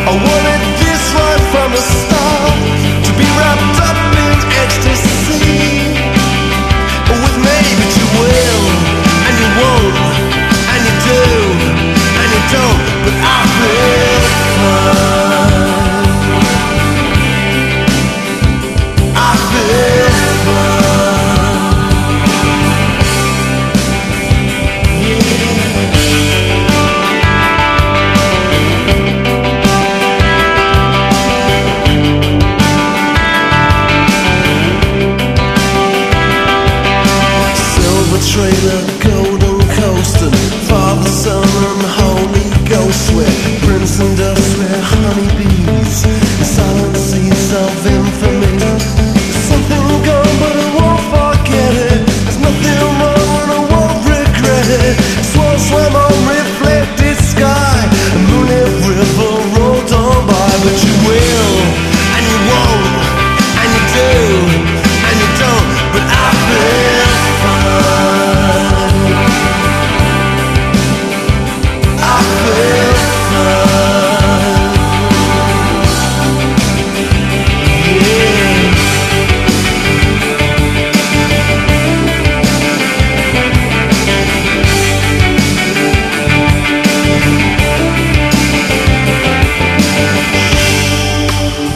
I wanted this right from the start, to be wrapped up in ecstasy. With me, but you will, and you won't, and you do, and you don't. But I feel fine. I feel fine. Silver trailer, golden coasting, Father, Son, and Holy Ghost, where Prince and Dust, where honeybees